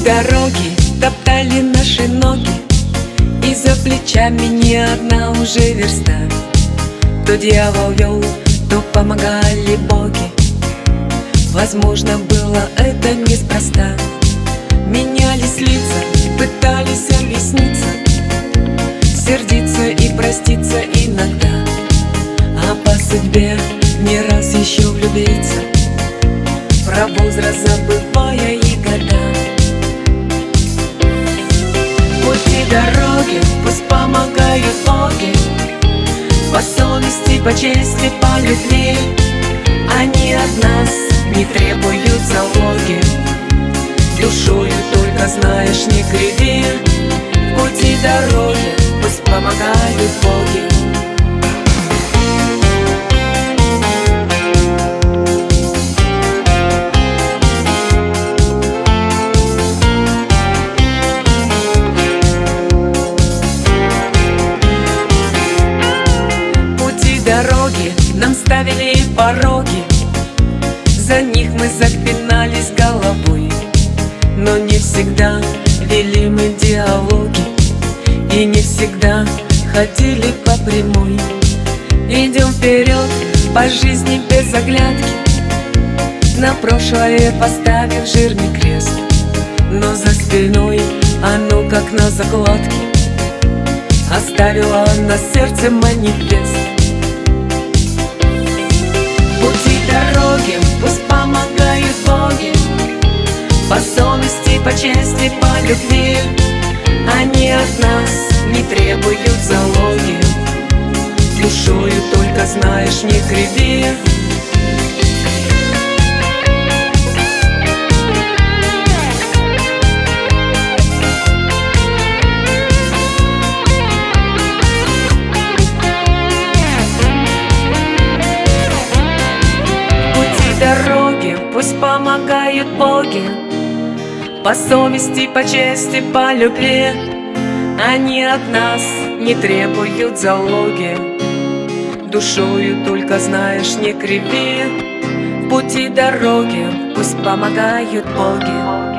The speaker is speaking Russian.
дороги топтали наши ноги, и за плечами не одна уже верста. То дьявол вел, то помогали боги. Возможно, было это неспроста. Менялись лица и пытались объясниться, сердиться и проститься иногда, а по судьбе не раз еще влюбиться, про возраст забывая и года. Пути дороги пусть помогают боги, по совести, по чести, по любви. Они от нас не требуют залоги, душою только знаешь не криви. Пути дороги пусть помогают боги. Дороги нам ставили пороги, за них мы запинались головой. Но не всегда вели мы диалоги, и не всегда ходили по прямой. Идем вперед по жизни без оглядки, на прошлое поставив жирный крест. Но за спиной оно как на закладке оставило на сердце манифест. Пути дороги пусть помогают боги, по совести, по чести, по любви. Они от нас не требуют залоги, душою только знаешь не криви. Дороги пусть помогают боги, по совести, по чести, по любви. Они от нас не требуют залоги, душою только знаешь не криви. В пути дороги пусть помогают боги.